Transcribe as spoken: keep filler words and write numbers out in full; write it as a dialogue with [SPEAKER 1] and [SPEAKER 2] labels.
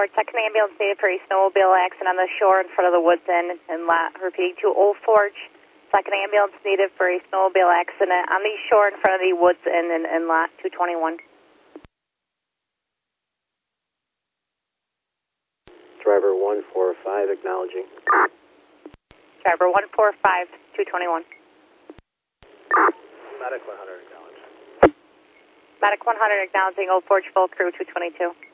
[SPEAKER 1] Forge, second ambulance needed for a snowmobile accident on the shore in front of the Woods Inn in lot, repeating to Old Forge, second ambulance needed for a snowmobile accident on the shore in front of the Woods Inn in, in lot two twenty-one.
[SPEAKER 2] Driver one four five acknowledging.
[SPEAKER 1] Driver one four five, two twenty-one.
[SPEAKER 2] Medic one hundred acknowledging.
[SPEAKER 1] Medic one hundred acknowledging Old Forge full crew two twenty-two.